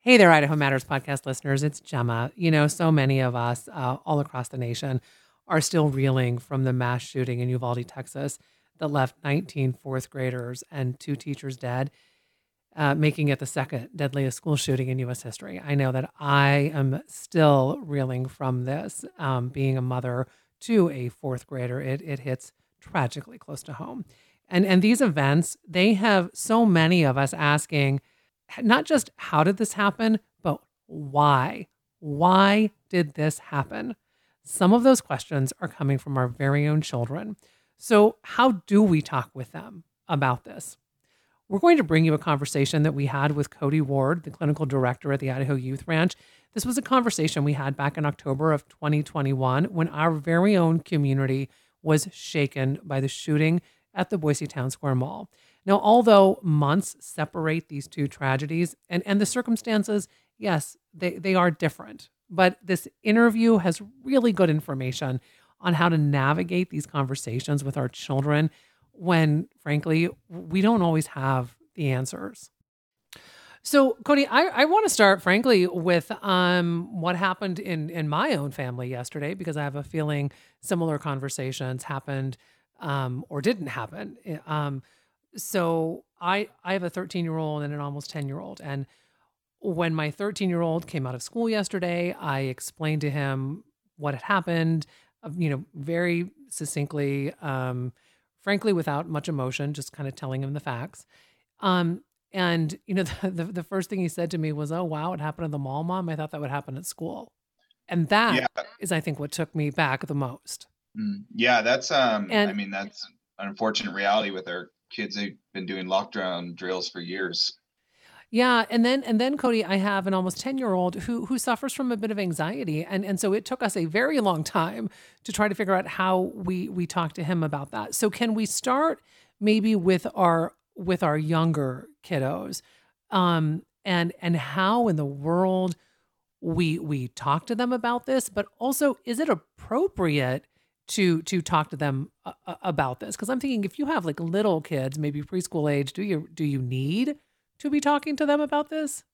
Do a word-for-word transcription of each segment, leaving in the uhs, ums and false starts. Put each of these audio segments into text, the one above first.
Hey there, Idaho Matters podcast listeners. It's Gemma. You know, so many of us uh, all across the nation are still reeling from the mass shooting in Uvalde, Texas, that left nineteen fourth graders and two teachers dead, uh, making it the second deadliest school shooting in U S history. I know that I am still reeling from this. Um, being a mother to a fourth grader, it, it hits tragically close to home. And, and these events, they have so many of us asking, not just how did this happen, but why? Why did this happen? Some of those questions are coming from our very own children. So, how do we talk with them about this? We're going to bring you a conversation that we had with Cody Ward, the clinical director at the Idaho Youth Ranch. This was a conversation we had back in October of twenty twenty-one when our very own community was shaken by the shooting at the Boise Town Square Mall. Now, although months separate these two tragedies and, and the circumstances, yes, they, they are different. But this interview has really good information on how to navigate these conversations with our children when, frankly, we don't always have the answers. So, Cody, I, I want to start, frankly, with um, what happened in, in my own family yesterday, because I have a feeling similar conversations happened um, or didn't happen. Um, so I I have a thirteen year old and an almost ten year old. And when my thirteen year old came out of school yesterday, I explained to him what had happened, uh, you know, very succinctly, um, frankly, without much emotion, just kind of telling him the facts. Um, and, you know, the, the, the first thing he said to me was, "Oh, wow, it happened at the mall, Mom. I thought that would happen at school." And that Yeah. is, I think, what took me back the most. Mm. Yeah, that's um I And mean that's an unfortunate reality with our kids. They've been doing lockdown drills for years. yeah, and then and then Cody, I have an almost ten-year-old who who suffers from a bit of anxiety, and and so it took us a very long time to try to figure out how we we talk to him about that. So can we start maybe with our with our younger kiddos, um, and and how in the world we we talk to them about this, but also is it appropriate to to talk to them a- a- about this? Because I'm thinking if you have like little kids, maybe preschool age, do you do you need to be talking to them about this?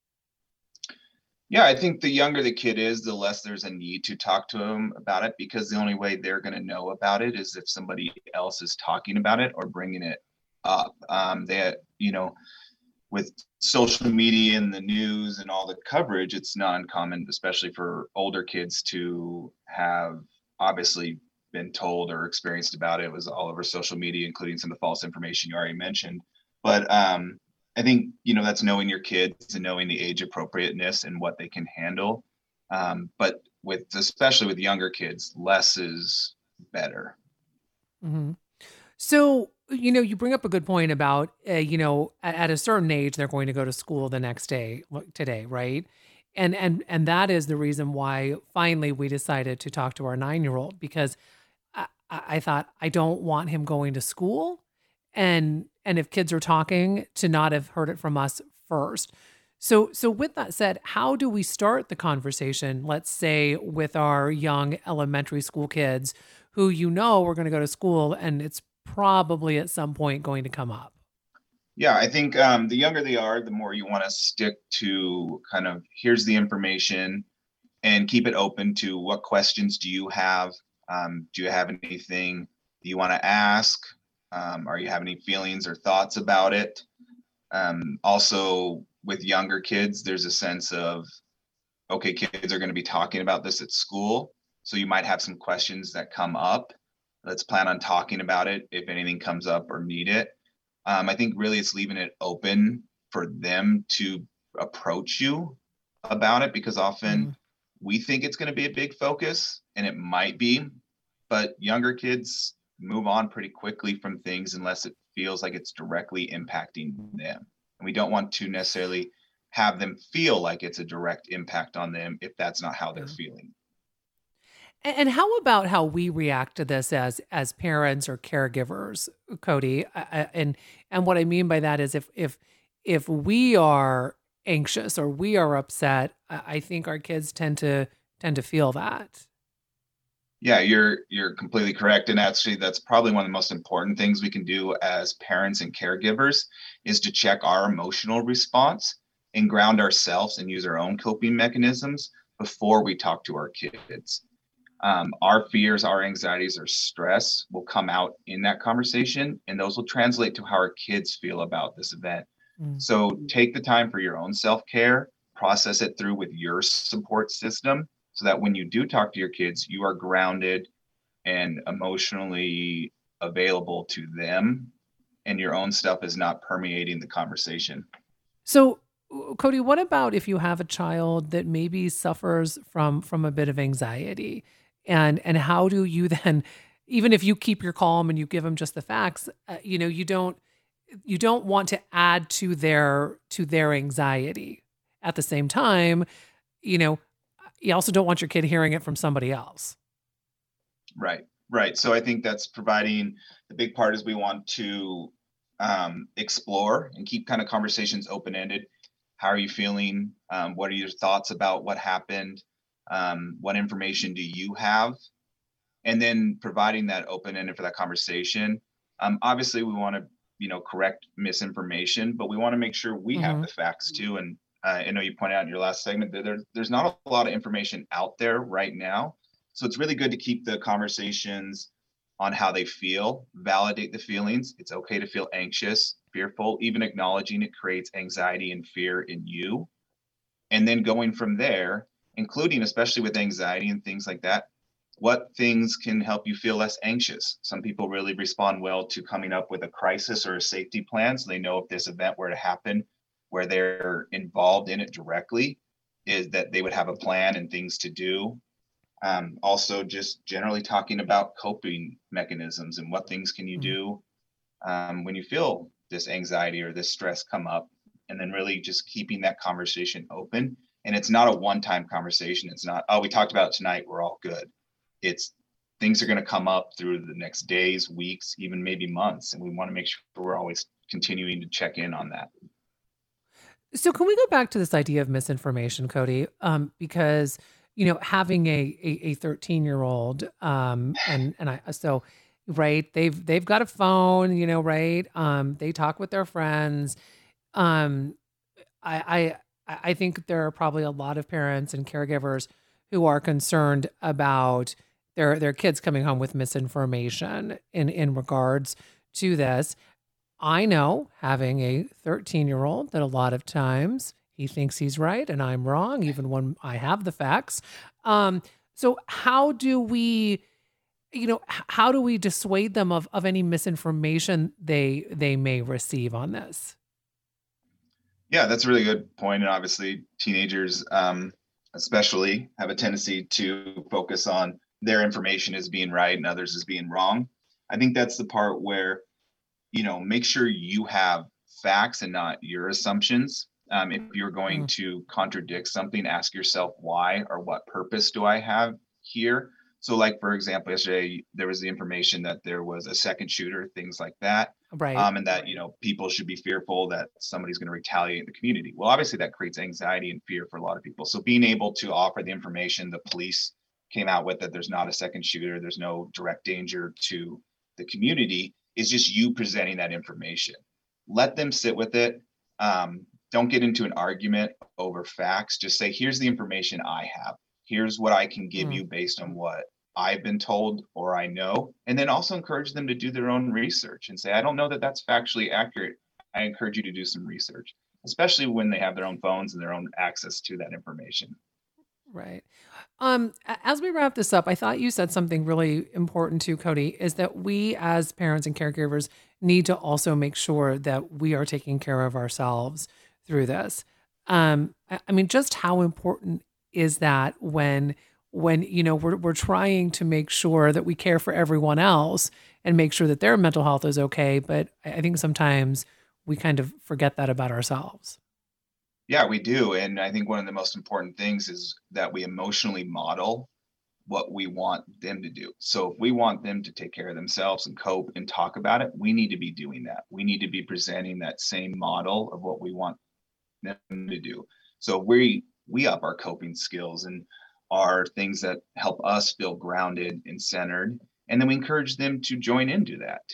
Yeah, I think the younger the kid is, the less there's a need to talk to them about it, because the only way they're going to know about it is if somebody else is talking about it or bringing it up. Um, they, you know, with social media and the news and all the coverage, it's not uncommon, especially for older kids, to have obviously been told or experienced about it. It was all over social media, including some of the false information you already mentioned. But um, I think, you know, that's knowing your kids and knowing the age appropriateness and what they can handle. Um, but with, especially with younger kids, less is better. hmm So, you know, you bring up a good point about, uh, you know, at, at a certain age, they're going to go to school the next day, like today, right? And and and that is the reason why finally we decided to talk to our nine year old because I, I I thought I don't want him going to school, and and if kids are talking to not have heard it from us first. So so with that said, how do we start the conversation? Let's say with our young elementary school kids who you know are going to go to school and it's probably at some point going to come up. Yeah, I think um, the younger they are, the more you want to stick to kind of here's the information and keep it open to what questions do you have? Um, do you have anything you want to ask? Um, are you have any feelings or thoughts about it? Um, also, with younger kids, there's a sense of, okay, kids are going to be talking about this at school. So you might have some questions that come up. Let's plan on talking about it if anything comes up or need it. Um, I think really it's leaving it open for them to approach you about it, because often Mm, we think it's going to be a big focus and it might be, but younger kids move on pretty quickly from things unless it feels like it's directly impacting them. And we don't want to necessarily have them feel like it's a direct impact on them if that's not how they're yeah. feeling. And, and how about how we react to this as as parents or caregivers, Cody? I, I- and and what I mean by that is if if if we are anxious or we are upset, I, I think our kids tend to tend to feel that. Yeah, you're you're completely correct. And actually that's probably one of the most important things we can do as parents and caregivers is to check our emotional response and ground ourselves and use our own coping mechanisms before we talk to our kids. Um, our fears, our anxieties, our stress will come out in that conversation, and those will translate to how our kids feel about this event. Mm. So take the time for your own self-care, process it through with your support system so that when you do talk to your kids, you are grounded and emotionally available to them, and your own stuff is not permeating the conversation. So, uh, Cody, what about if you have a child that maybe suffers from from a bit of anxiety, and and how do you then, even if you keep your calm and you give them just the facts, uh, you know, you don't you don't want to add to their to their anxiety. At the same time, you know, you also don't want your kid hearing it from somebody else. Right, right. So I think that's providing the big part is we want to um, explore and keep kind of conversations open ended. How are you feeling? Um, what are your thoughts about what happened? Um, what information do you have? And then providing that open ended for that conversation. Um, obviously, we want to, you know, correct misinformation, but we want to make sure we have Hmm. the facts too. And uh, I know you pointed out in your last segment that there, there's not a lot of information out there right now. So it's really good to keep the conversations on how they feel, validate the feelings. It's okay to feel anxious, fearful, even acknowledging it creates anxiety and fear in you. And then going from there, including especially with anxiety and things like that, what things can help you feel less anxious? Some people really respond well to coming up with a crisis or a safety plan so they know if this event were to happen where they're involved in it directly, is that they would have a plan and things to do. Um, also, just generally talking about coping mechanisms and what things can you do um, when you feel this anxiety or this stress come up, and then really just keeping that conversation open. And it's not a one-time conversation. It's not, oh, we talked about it tonight, we're all good. It's things are going to come up through the next days, weeks, even maybe months, and we want to make sure we're always continuing to check in on that. So can we go back to this idea of misinformation, Cody? Um, because you know, having a a thirteen year old, um, and and I so right, they've they've got a phone, you know, right? Um, they talk with their friends. Um, I I I think there are probably a lot of parents and caregivers who are concerned about their their kids coming home with misinformation in in regards to this. I know, having a thirteen year old, that a lot of times he thinks he's right and I'm wrong, even when I have the facts. Um, so how do we, you know, h- how do we dissuade them of, of any misinformation they they may receive on this? Yeah, that's a really good point. And obviously, teenagers, um, especially, have a tendency to focus on their information as being right and others as being wrong. I think that's the part where, you know, make sure you have facts and not your assumptions. Um, if you're going Mm, to contradict something, ask yourself why or what purpose do I have here? So, like, for example, yesterday there was the information that there was a second shooter, things like that. right. Um, and that, you know, people should be fearful that somebody's going to retaliate in the community. Well, obviously, that creates anxiety and fear for a lot of people. So, being able to offer the information the police came out with, that there's not a second shooter, there's no direct danger to the community, is just you presenting that information. Let them sit with it. Um, don't get into an argument over facts. Just say, here's the information I have. Here's what I can give Mm, you based on what I've been told or I know. And then also encourage them to do their own research and say, I don't know that that's factually accurate. I encourage you to do some research, especially when they have their own phones and their own access to that information. right. Um, a- as we wrap this up, I thought you said something really important too, Cody, is that we as parents and caregivers need to also make sure that we are taking care of ourselves through this. Um, I, I mean, just how important is that when when you know we're we're trying to make sure that we care for everyone else and make sure that their mental health is okay, but I I think sometimes we kind of forget that about ourselves. Yeah, we do. And I think one of the most important things is that we emotionally model what we want them to do. So if we want them to take care of themselves and cope and talk about it, we need to be doing that. We need to be presenting that same model of what we want them to do. So we we up our coping skills and our things that help us feel grounded and centered. And then we encourage them to join into that.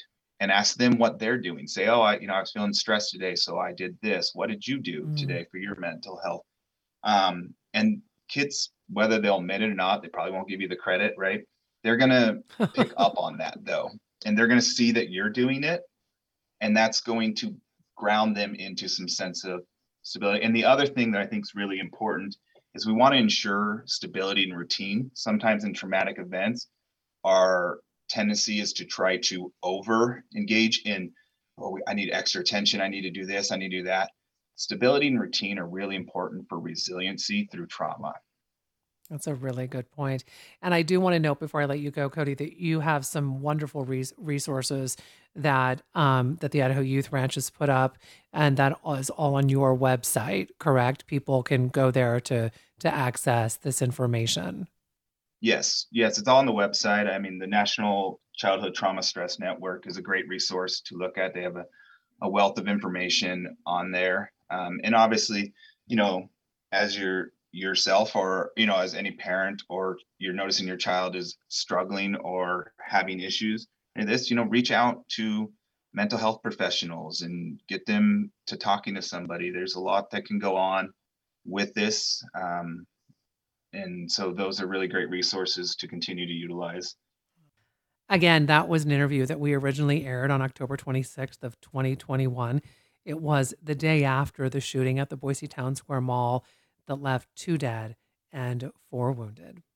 and ask them what they're doing. Say, oh, I, you know, I was feeling stressed today, so I did this. What did you do Mm. today for your mental health? Um, and kids, whether they'll admit it or not, they probably won't give you the credit, right? They're gonna pick up on that though, and they're gonna see that you're doing it, and that's going to ground them into some sense of stability. And the other thing that I think is really important is we want to ensure stability and routine. Sometimes in traumatic events, our tendency is to try to over engage in, oh, I need extra attention, I need to do this, I need to do that. Stability and routine are really important for resiliency through trauma. That's a really good point. And I do want to note before I let you go, Cody, that you have some wonderful res- resources that um, that the Idaho Youth Ranch has put up, and that is all on your website. Correct? People can go there to to access this information. Yes, yes, it's all on the website. I mean, the National Childhood Trauma Stress Network is a great resource to look at. They have a, a wealth of information on there. Um, and obviously, you know, as you're yourself or, you know, as any parent or you're noticing your child is struggling or having issues in this, you know, reach out to mental health professionals and get them to talking to somebody. There's a lot that can go on with this. Um, and so those are really great resources to continue to utilize. Again, that was an interview that we originally aired on October twenty-sixth of twenty twenty-one. It was the day after the shooting at the Boise Town Square Mall that left two dead and four wounded.